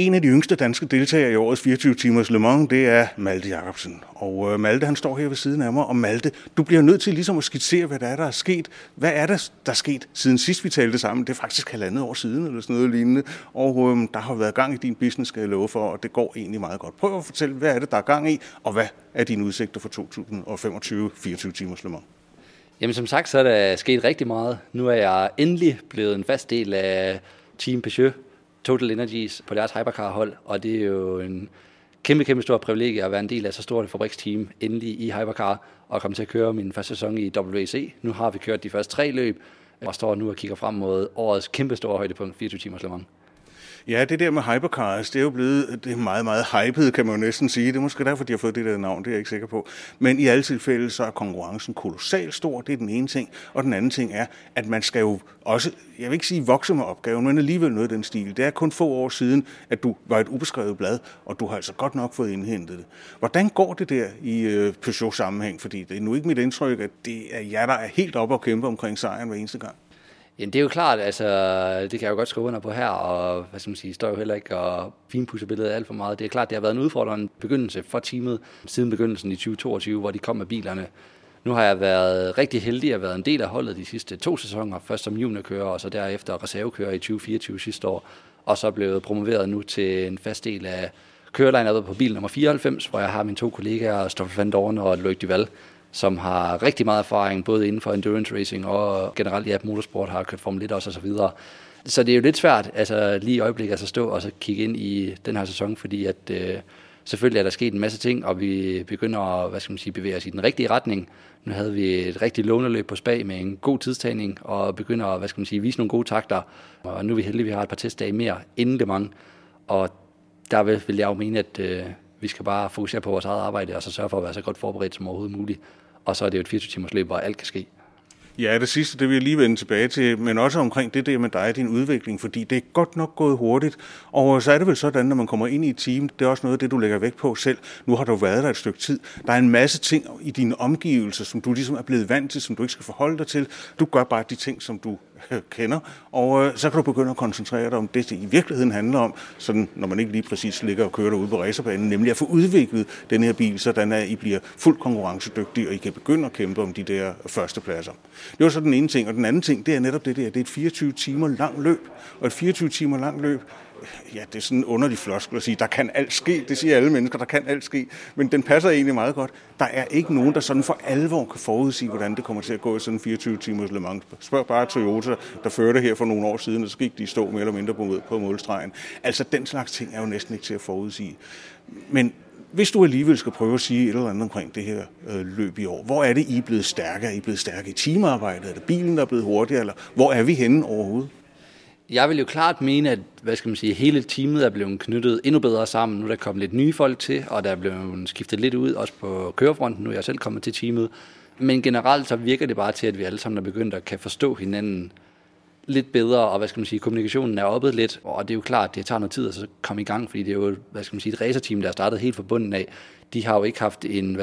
En af de yngste danske deltagere i årets 24 timers Le Mans, det er Malte Jacobsen. Og Malte, han står her ved siden af mig. Og Malte, du bliver nødt til ligesom at skitsere, hvad der er sket. Hvad er der er sket siden sidst vi talte sammen? Det er faktisk 1,5 år siden, eller sådan noget lignende. Og der har været gang i din business, skal jeg love for, og det går egentlig meget godt. Prøv at fortælle, hvad er det, der er gang i, og hvad er dine udsigter for 2025 24 timers Le Mans? Jamen som sagt, så er der sket rigtig meget. Nu er jeg endelig blevet en fast del af Team Peugeot Total Energies på deres hypercar-hold, og det er jo en kæmpe stor privilegie at være en del af så stort et fabriksteam endelig i hypercar og komme til at køre min første sæson i WEC. Nu har vi kørt de første 3 løb og står nu og kigger frem mod årets kæmpe store højdepunkt 24 timers Le Mans. Ja, det der med hypercars, det er jo blevet meget hypet, kan man jo næsten sige. Det er måske derfor, de har fået det der navn, det er jeg ikke sikker på. Men i alle tilfælde, så er konkurrencen kolossalt stor, det er den ene ting. Og den anden ting er, at man skal jo også, jeg vil ikke sige vokse med opgaven, men alligevel noget af den stil. Det er kun få år siden, at du var et ubeskrevet blad, og du har altså godt nok fået indhentet det. Hvordan går det der i Peugeot-sammenhæng? Fordi det er nu ikke mit indtryk, at det er jer, der er helt oppe og kæmpe omkring sejren hver eneste gang. Ja, det er jo klart, altså det kan jeg jo godt skrive under på her, og hvad skal man sige, står jo heller ikke og finpudser billedet alt for meget. Det er klart, det har været en udfordrende begyndelse for teamet siden begyndelsen i 2022, hvor de kom med bilerne. Nu har jeg været rigtig heldig at være en del af holdet de sidste 2 sæsoner, først som juniorkører og så derefter reservekører i 2024 sidste år, og så blevet promoveret nu til en fast del af kørelineuppet på bil nummer 94, hvor jeg har mine 2 kollegaer, Stoffel van Dorn og Loic Duval, som har rigtig meget erfaring, både inden for endurance racing og generelt motorsport, har kørt Formel 1 også og så videre. Så det er jo lidt svært, altså lige i øjeblikket at stå og så kigge ind i den her sæson, fordi at selvfølgelig er der sket en masse ting, og vi begynder at, bevæge os i den rigtige retning. Nu havde vi et rigtig lånerløb på Spa med en god tidstagning, og begynder at, vise nogle gode takter. Og nu er vi heldige, at vi har et par testdage mere inden Le Mans, og der vil jeg jo mene, at vi skal bare fokusere på vores eget arbejde, og så sørge for at være så godt forberedt som overhovedet muligt. Og så er det jo et 24 timers løb, hvor alt kan ske. Ja, det sidste, det vil jeg lige vende tilbage til, men også omkring det der med dig og din udvikling, fordi det er godt nok gået hurtigt, og så er det vel sådan, når man kommer ind i et team, det er også noget af det, du lægger vægt på selv. Nu har du været der et stykke tid. Der er en masse ting i dine omgivelser, som du ligesom er blevet vant til, som du ikke skal forholde dig til. Du gør bare de ting, som du kender, og så kan du begynde at koncentrere dig om det, det i virkeligheden handler om, sådan, når man ikke lige præcis ligger og kører derude på racerbanen, nemlig at få udviklet den her bil, sådan at I bliver fuldt konkurrencedygtige, og I kan begynde at kæmpe om de der førstepladser. Det var så den ene ting, og den anden ting, det er netop det der, det er et 24 timer lang løb, og et 24 timer lang løb, ja, det er sådan en underlig floskel at sige, der kan alt ske, det siger alle mennesker, der kan alt ske, men den passer egentlig meget godt. Der er ikke nogen, der sådan for alvor kan forudsige, hvordan det kommer til at gå i sådan en 24 timers Le Mans. Spørg bare Toyota, der førte her for nogle år siden, og så gik de stå mere eller mindre på målstregen. Altså, den slags ting er jo næsten ikke til at forudsige. Men hvis du alligevel skal prøve at sige et eller andet omkring det her løb i år, hvor er det, I er blevet stærkere? Er I blevet stærke i teamarbejdet? Er det bilen, der er blevet hurtigere? Eller hvor er vi henne overhovedet? Jeg vil jo klart mene, at hele teamet er blevet knyttet endnu bedre sammen. Nu er der kommet lidt nye folk til, og der er blevet skiftet lidt ud, også på kørefronten. Nu er jeg selv kommet til teamet. Men generelt så virker det bare til, at vi alle sammen er begyndt at kan forstå hinanden lidt bedre, og kommunikationen er oppet lidt. Og det er jo klart, at det tager noget tid at så komme i gang, fordi det er jo et racerteam, der er startet helt fra bunden af. De har jo ikke haft en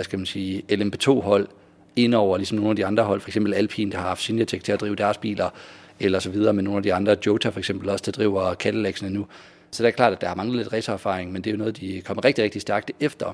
LMP2-hold indover, ligesom nogle af de andre hold, for eksempel Alpine, der har haft Synertech til at drive deres biler, eller så videre med nogle af de andre, Jota for eksempel også, der driver Cadillac'ene nu. Så det er klart, at der har manglet lidt racererfaring, men det er jo noget, de kommer rigtig stærkt efter.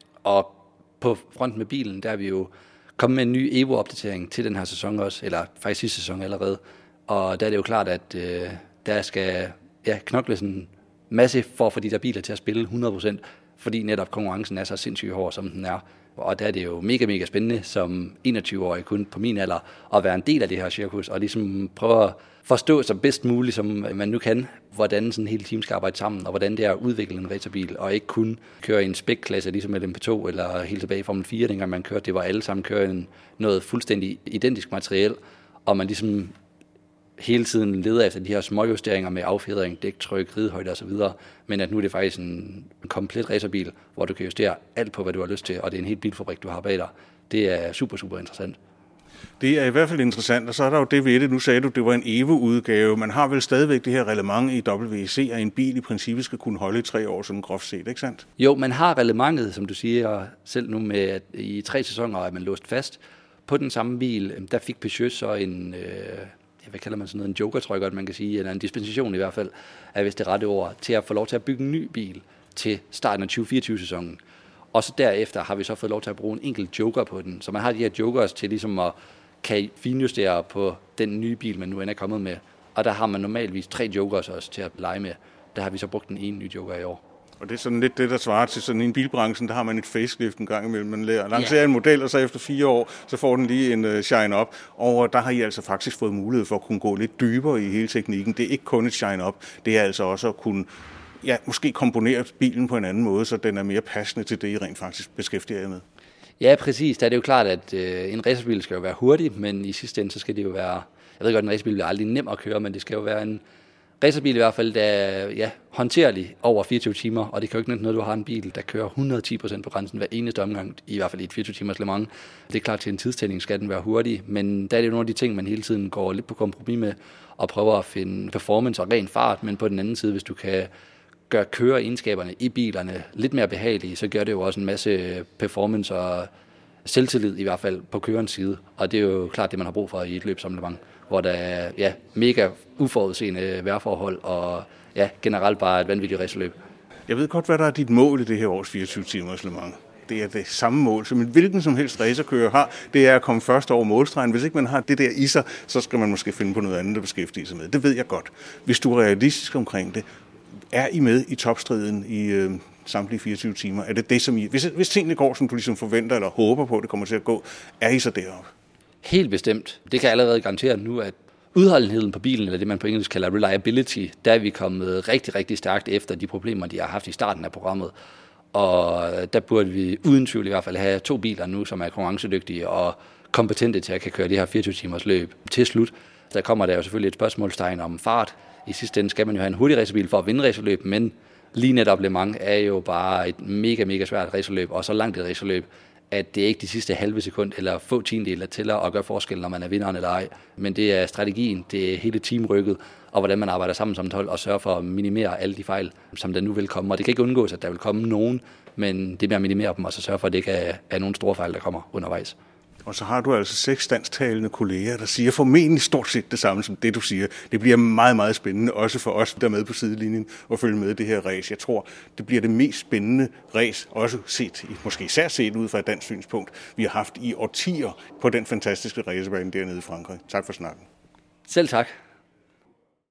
Og på fronten med bilen, der er vi jo kommet med en ny Evo-opdatering til den her sæson også, eller faktisk sidste sæson allerede. Og der er det jo klart, at der skal knokles en masse for at få de der biler til at spille 100%, fordi netop konkurrencen er så sindssygt hård, som den er. Og der er det jo mega spændende som 21-årig kun på min alder at være en del af det her cirkus og ligesom prøve at forstå så bedst muligt, som man nu kan, hvordan sådan hele team skal arbejde sammen, og hvordan det er at udvikle en racerbil, og ikke kun køre i en spec-klasse ligesom LMP2 eller helt tilbage i Formel 4, dengang man kørte. Det var alle sammen køre noget fuldstændig identisk materiel, og man ligesom hele tiden leder efter de her småjusteringer med affjedring, dæktryk, ridehøjde og så videre, men at nu er det faktisk en komplet racerbil, hvor du kan justere alt på, hvad du har lyst til, og det er en helt bilfabrik, du har bag dig. Det er super interessant. Det er i hvert fald interessant, og så er der jo det ved det. Nu sagde du, det var en Evo-udgave. Man har vel stadigvæk det her reglement i WEC, at en bil i princippet skal kunne holde i 3 år, sådan groft set, ikke sandt? Jo, man har reglementet, som du siger selv nu, med at i 3 sæsoner er man låst fast. På den samme bil, der fik Peugeot så en hvad kalder man sådan noget, en joker, tror jeg godt, man kan sige, eller en dispensation i hvert fald, er vist det rette ord, til at få lov til at bygge en ny bil til starten af 2024-sæsonen. Og så derefter har vi så fået lov til at bruge en enkelt joker på den. Så man har de her jokers til ligesom at kan finjustere på den nye bil, man nu end er kommet med. Og der har man normalvis 3 jokers også til at lege med. Der har vi så brugt den ene nye joker i år. Og det er sådan lidt det, der svarer til sådan en bilbranchen, der har man et facelift en gang imellem. Man lancerer en model, og så efter 4 år, så får den lige en shine-up. Og der har I altså faktisk fået mulighed for at kunne gå lidt dybere i hele teknikken. Det er ikke kun et shine-up, det er altså også at kunne måske komponere bilen på en anden måde, så den er mere passende til det, I rent faktisk beskæftiger jer med. Ja, præcis. Der er det jo klart, at en racerbil skal jo være hurtig, men i sidste ende, så skal det jo være... Jeg ved godt, en racerbil bliver aldrig nem at køre, men det skal jo være en racerbil i hvert fald, der er håndterlig over 24 timer, og det kan jo ikke noget, du har en bil, der kører 110% på grænsen hver eneste omgang, i hvert fald i et 24 timers Le Mans. Det er klart, til en tidstænding skal den være hurtig, men der er det jo nogle af de ting, man hele tiden går lidt på kompromis med, og prøver at finde performance og ren fart, men på den anden side, hvis du kan gøre køreegenskaberne i bilerne lidt mere behagelige, så gør det jo også en masse performance og selvtillid i hvert fald på kørens side, og det er jo klart det, man har brug for i et løb som Le Mans, hvor der er mega uforudseende vejrforhold og generelt bare et vanvittigt racerløb. Jeg ved godt, hvad der er dit mål i det her års 24 timers Le Mans. Det er det samme mål, som en hvilken som helst racerkører har. Det er at komme først over målstregen. Hvis ikke man har det der i sig, så skal man måske finde på noget andet at beskæftige sig med. Det ved jeg godt. Hvis du er realistisk omkring det, er I med i topstriden i samtlige 24 timer? Er det det, som I... Hvis tingene går, som du ligesom forventer eller håber på, det kommer til at gå, er I så deroppe? Helt bestemt. Det kan jeg allerede garantere nu, at udholdenheden på bilen, eller det man på engelsk kalder reliability, der er vi kommet rigtig, rigtig stærkt efter de problemer, de har haft i starten af programmet. Og der burde vi uden tvivl i hvert fald have 2 biler nu, som er konkurrencedygtige og kompetente til at kan køre det her 24 timers løb til slut. Der kommer der jo selvfølgelig et spørgsmålstegn om fart. I sidste ende skal man jo have en hurtig racerbil for at vinde racerløb, men lige netop Le Mans er jo bare et mega, mega svært racerløb, og så langt et racerløb, at det er ikke de sidste halve sekund eller få tiendedel, der tæller og gør forskel, når man er vinderen eller ej. Men det er strategien, det er hele teamrykket, og hvordan man arbejder sammen som et hold og sørger for at minimere alle de fejl, som der nu vil komme. Og det kan ikke undgås, at der vil komme nogen, men det med at minimere dem og så sørge for, at det ikke er nogen store fejl, der kommer undervejs. Og så har du altså 6 dansktalende kolleger, der siger formentlig stort set det samme som det, du siger. Det bliver meget, meget spændende, også for os, der er med på sidelinjen og følge med det her race. Jeg tror, det bliver det mest spændende race, også set, måske især set ud fra et dansk synspunkt, vi har haft i årtier på den fantastiske racebane dernede i Frankrig. Tak for snakken. Selv tak.